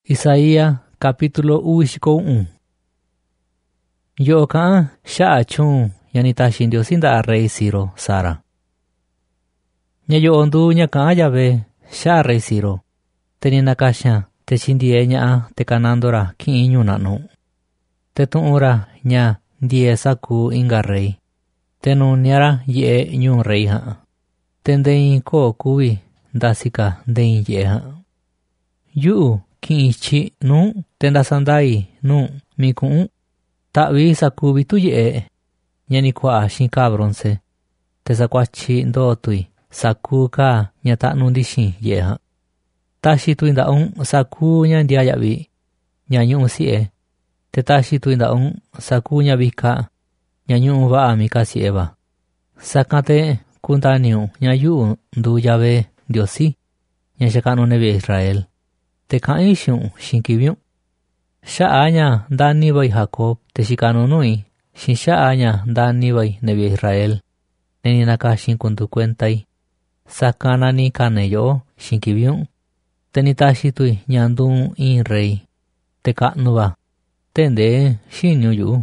Isaías capítulo 1. Yo ka'an xa'a chun yani taxi Ndiosi nda'a rey Ciro Sara. Ña yo'o ndu ña ka'an Yahvé xa'a rey Ciro. Te ni nakaxan te chindie ña'a te kanandora ki'in ñuu na'nu. Te tu'unra ña ndie saku inga rey. Te nuniara ye'e ñuu rey ja'a. Te ndein ko kuvi ndasika ndein ye'e ja'a. Yu'u ki'in chi nu te ndasandai nu mi ku'un. Ta'vi sakuvi tu ye'e. Ñani kua'a xin ka bronce. Te sakuachi ndo tui saku ka ña ta'nu ndixin ye'e ja'a. Taxi tui nda'un saku ña ndia ya'vi ña ñu'u si'e. Te taxi tui nda'un saku ña vika ña ñu'u va'a mika si'e va. Sakan te kuntaniu ña yu'u ndu Yahvé Ndiosi ña xaka'nu nevi Israel. Te ka'in xi'un xin kiviun. Xa'a ña ndani vai Jacob te xikanu nui xin xa'a ña ndani vai nevi Israel. Neni nakaxin kundu kuentai. Sakan nani kane yo'o xin kiviun. Te ni taxi tui ña ndun in rey. Te ka'nu va. Te nde xiniu yu'u.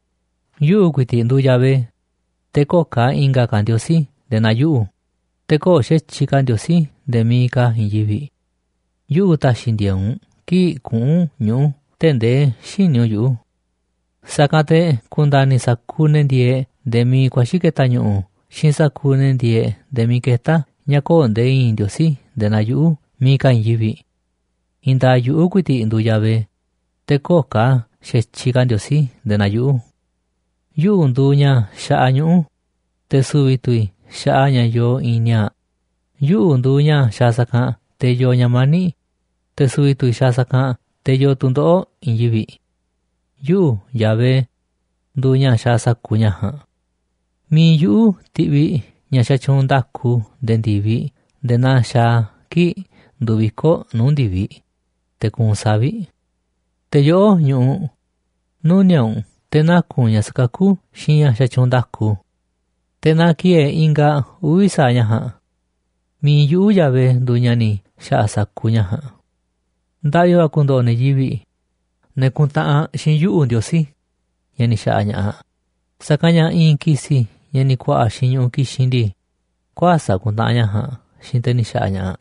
Yu'u kuiti ndu Yahvé. Te ko ka inga ka Ndiosi de na yu'u. Te ko xechi ka Ndiosi de mi ka hinyivi. Yu'u taxi ndieun ki ku'un ñu'u te nde xiniu yu'u. Sakan te kundani saku nendie de mi kuaxiketa ñu'u xin saku nendie de mi keta ña ko nde in Ndiosi de na yu'u mi ka hinyivi. Inda yu'u kuiti ndu Yahvé. Te ko ka xechi ka Ndiosi de na yu'u. Yu'u ndu ña xa'a ñu'u. Te suvi tui xa'a ña yo in ña. Yu'u ndu ña xa sakan te yo ña mani. Te suvi tui xa sakan te yo tundo'o hinyivi. Yu'u Yahvé ndu ña xa saku ña ja'a. Mi yu'u ti'vi ña xa chun ndaku de ndivi de na xa ki nduviko nu ndivi. Te kun savi. Te yo'o ñu'u. Nu niaun te naku ña sakaku xin ña xa chun ndaku. Te na kie inga uisa ña ja'a. Mi yu'u Yahvé ndu ñani xa'a saku ña ja'a. Nda'yo va kundo'o neyivi. Ne kunta'an xin yu'u Ndiosi. Yani xa'a ña'a. Saka ña in kisi yani kua'a xin ñu'u kixin ndi. Kuasa kunta'an ña ja'a xin te ni xa'a ña'a.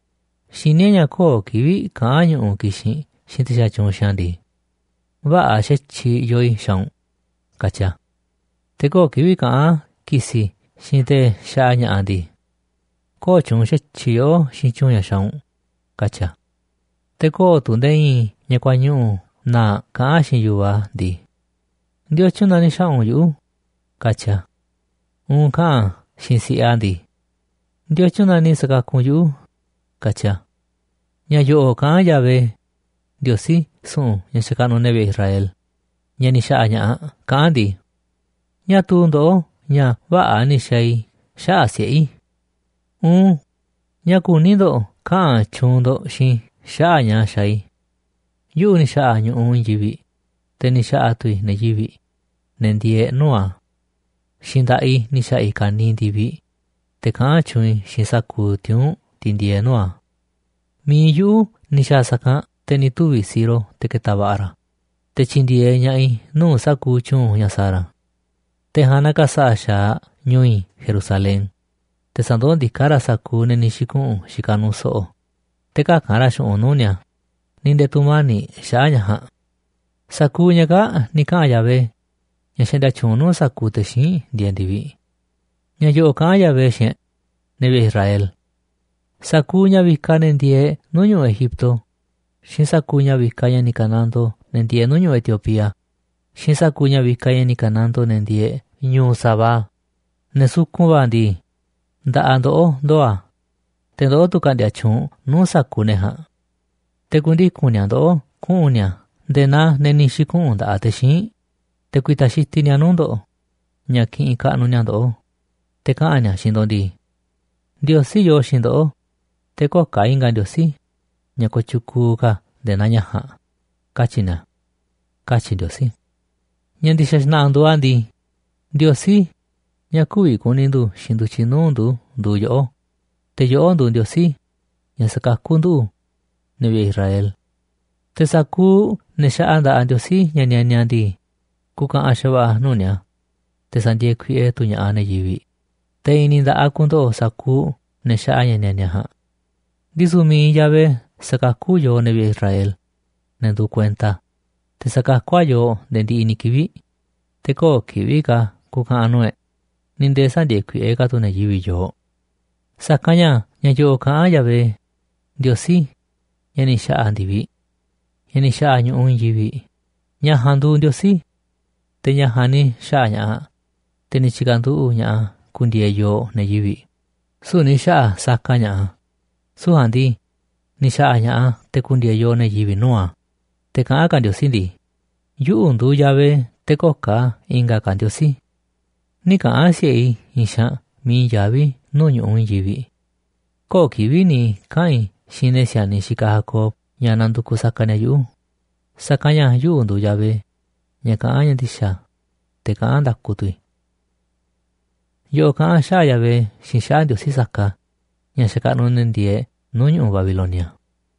Xinia ña ko kivi ka'an ñu'u kixin xin te xa chun xan ndi. Va'a xechi yoi xaun. Kacha. Te ko kivi ka'an kisi xin te xa'a ña'a ndi. Ko chun xechi yo xin chun ya xaun. Kacha. Te ko tu ndein ña kwa ñu'u na ka'an xin yuwa ndi. Ndio chun nani xaun yu'u. Kacha. Ka'an xin si'a ndi. Ndio chun nani sakakun yu'u. Kacha. Ña yo'o ka'an Yahvé Ndiosi su'un ña xaka'nu nevi Israel. Ña ni xa'a ña'a ka'an ndi. Ña tu ndo'o ña va'a ni xai xa'a si'i. Ña kuni ndo'o ka'an chun ndo xin xa'a ña xai. Yu'u ni xa'a ñu'u hinyivi. Te ni xa'a tui neyivi. Nendie nua. Xin da'i ni xa'i kani ndivi. Te ka'an chun xin saku tiun tindie nua. Mi yu'u ni xa sakan te ni tuvi Ciro te keta va'ara. Te chindie ña'i nu saku chun ña Sara. Te hana ka sa'a xa ñui Jerusalén. Te sando ndikara saku neni xiku'un xikanu so'o. Te kakara xu'un nunia. Ninde tumani xa'a ña ja'a. Saku ña ka ni ka'an Yahvé. Ña xenda chunu saku te xin ndie ndivi. Ña yo'o ka'an Yahvé xen nevi Israel. Saku ña vika nendie nu ñu'u Egipto. Xin saku ña vika ña ni kanando nendie nu ñu'u Etiopía. Xin saku ña vika ña ni kanando nendie ñuu Saba. Ne sukun va ndi. Nda'a ndo'o ndo'a. Te ndo'o tu kandia chun nu saku ne ja'a. Te kundikun nia ndo'o ku'un nia nde na neni xiku'un nda'a te xin. Te kuita xiti nia nu ndo'o. Ña ki'in ka'nu nia ndo'o. Te ka'an nia xin ndo ndi. Ndiosi yo xin ndo'o. Te ko ka inga Ndiosi. Ña ko chuku ka nde na ña ja'a. Kachi nia. Kachi Ndiosi. Ña ndixa xna'a ndu'a ndi. Ndiosi ña kuvi kuni ndu xin nduchi nu ndu yo'o. Te yo'o ndu Ndiosi ña sakaku ndu nevi Israel. Te saku ne sha'a nda Diosi ña di ku ka'an xava'a nuu niya te sandie kui'e tu ña'a ne yivi. Te ini nda'a kundo'o saku ne sha'a ña ja'a. Ndisu mi Yahvé sakaku yo nevi Israel ne ndu cuenta te sakakua yo de ndi ini kivi. Te ko kivi ka ku ka'an nue ninde sandie kui'e ka tu ne yivi yo. Sakaña ña yo ka'an Yahvé Diosi ña ni sha'a ndivi. Ña ni sha'a ñu'un yivi. Ña jandu Diosi te ña jani sha'a ña'a te ni chikandu'u ña'a kundie yo ne yivi. Su ni sha'a saka ña'a. Su jandi ni sha'a ña'a te kundie yo ne yivi nua. Te ka'an ka Diosi ndi yu'u ndu Yahvé te koka inga ka Diosi. Ni ka'an sie'i inxa mi yavi nu ñu'un yivi. Ko kivi ni ka'in xine siani xika Jacob ña nanduku sakaña yu'u. Sakaña yu'u ndu Yahvé ña ka'an ña ndixa te ka'an ndaku tui. Yo ka'an sha'a Yahvé xin sha'a Diosi saka ña xaka'nu ne ndie nu ñu'un Babilonia.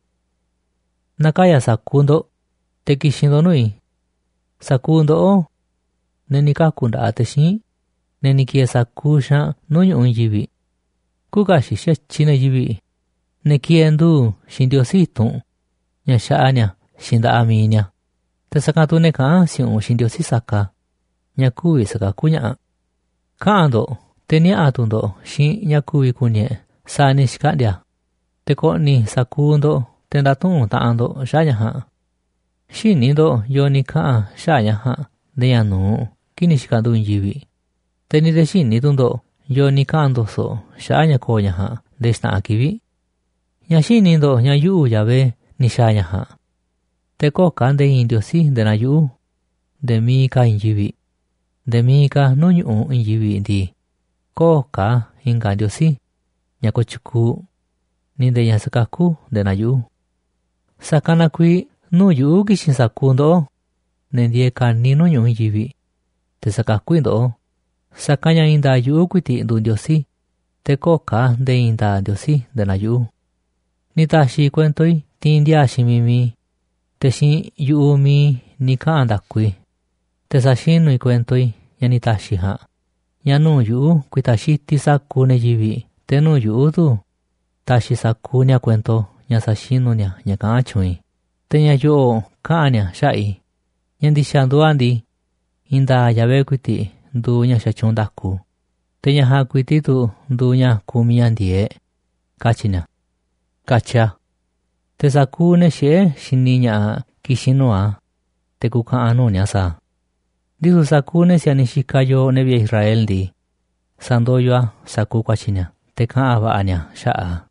Nakaya saku ndo te kixin ndo nui. Saku ndo'o ne ni kaku nda'a te xin ne ni kie saku xa nu ñu'un yivi. Kuka xixechi ne yivi ne kie ndu xin Diosi tu'un ña xa'a ña xin nda'a mi ña. Te sakatu ne ka'an si'un xin Diosi saka ña kuvi sakaku ña'a. Ka'an ndo te nia'a tu ndo xin ña kuvi kuñe sa ni xika'ndia. Te ko'ni saku ndo te ndatu'un ta'an ndo xa'a ña ja'a. Xini ndo yo ni ka'an xa'a ña ja'a de ña nuu kini xikandu yivi. Te ni de xini tu ndo yo ni ka'an ndoso xa'a ña koo ña ja'a de xta'a kivi. Ña xini ndo ña yu'u Yahvé ni xa'a ña ja'a. Te koka nde in Diosi de na yu'u de mi ka in yivi. De mi ka nu ñu'un in yivi ndi koka inga Diosi ña kochuku ni de ña sakaku de na yu'u. Sakana kui nu yu'u kixin saku ndo ne ndie kani nu ñu'un yivi. Te sakaku ndo sakaña inda yu'u kuiti ndu Diosi te koka nde inda Diosi de na yu'u. Ni taxi kuentoi tindia xin mi te xin yu'u mi ni ka'an ndakui. Te sa xinui kuentoi ña ni taxi ja'a. Ña nu yu'u kuita xiti saku ne yivi te nu yu'u tu taxi saku ña kuento ña sa xinu ña ka'an chui. Te ña yo'o ka'an ña xa'i ña ndixa ndua ndi inda Yahvé kuiti ndu ña xachun ndaku. Te ña ja'a kuiti tu ndu ña kumi ña ndie kachi ña. Kacha. Te saku ne xe'e xini ña'a kixin nua te ku ka'an nu ña sa. Ndisu saku ne siani xika yo nevi Israel ndi sandoyoa saku kuachi ña te ka'an va'a ña xa'a.